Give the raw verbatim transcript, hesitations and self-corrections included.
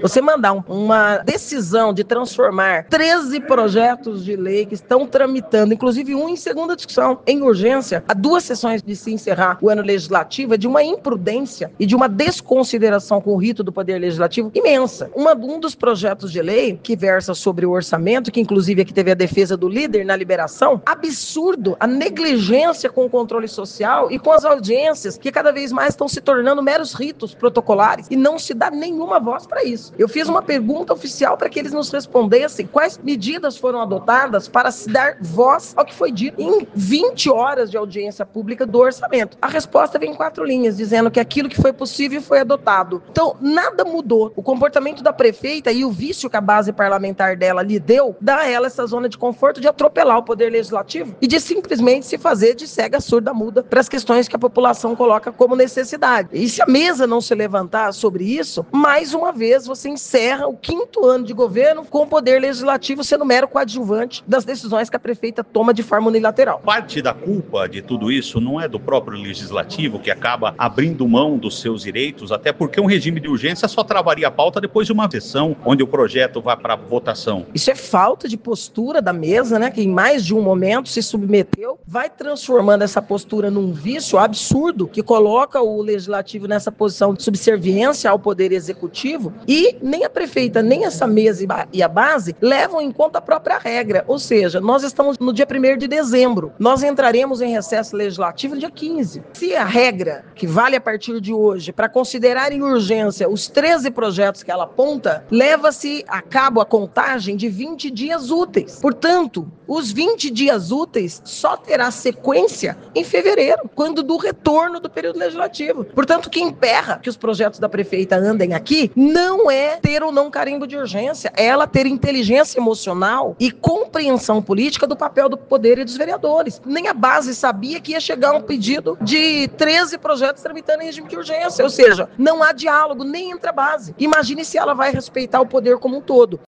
Você mandar um, uma decisão de transformar treze projetos de lei que estão tramitando, inclusive um em segunda discussão, em urgência, há duas sessões de se encerrar o ano legislativo, é de uma imprudência e de uma desconsideração com o rito do Poder Legislativo imensa. Uma, um dos projetos de lei que versa sobre o orçamento, que inclusive aqui teve a defesa do líder na liberação, absurdo a negligência com o controle social e com as audiências que cada vez mais estão se tornando meros ritos protocolares e não se dá nenhuma voz para isso. Eu fiz uma pergunta oficial para que eles nos respondessem quais medidas foram adotadas para se dar voz ao que foi dito em vinte horas de audiência pública do orçamento. A resposta vem em quatro linhas, dizendo que aquilo que foi possível foi adotado. Então, nada mudou. O comportamento da prefeita e o vício que a base parlamentar dela lhe deu, dá a ela essa zona de conforto de atropelar o Poder Legislativo e de simplesmente se fazer de cega surda muda para as questões que a população coloca como necessidade. E se a mesa não se levantar sobre isso, mais uma vez você encerra o quinto ano de governo com o Poder Legislativo sendo mero coadjuvante das decisões que a prefeita toma de forma unilateral. Parte da culpa de tudo isso não é do próprio Legislativo, que acaba abrindo mão dos seus direitos, até porque um regime de urgência só travaria a pauta depois de uma sessão onde o projeto vai para votação. Isso é falta de postura da mesa, né, que em mais de um momento se submeteu, vai transformando essa postura num vício absurdo que coloca o Legislativo nessa posição de subserviência ao Poder Executivo, e nem a prefeita, nem essa mesa e a base levam em conta a própria regra, ou seja, nós estamos no dia primeiro de dezembro, nós entraremos em recesso legislativo no dia quinze. Se a regra, que vale a partir de hoje, para considerar em urgência os treze projetos que ela aponta, leva-se a cabo a contagem de vinte dias úteis. Portanto, os vinte dias úteis só terá sequência em fevereiro, quando do retorno do período legislativo. Portanto, o que emperra que os projetos da prefeita andem aqui não é ter ou não carimbo de urgência, é ela ter inteligência emocional e compreensão política do papel do poder e dos vereadores. Nem a base sabia que ia chegar um pedido de treze projetos tramitando em regime de urgência, ou seja, não há diálogo nem entre a base. Imagine se ela vai respeitar o poder como um todo.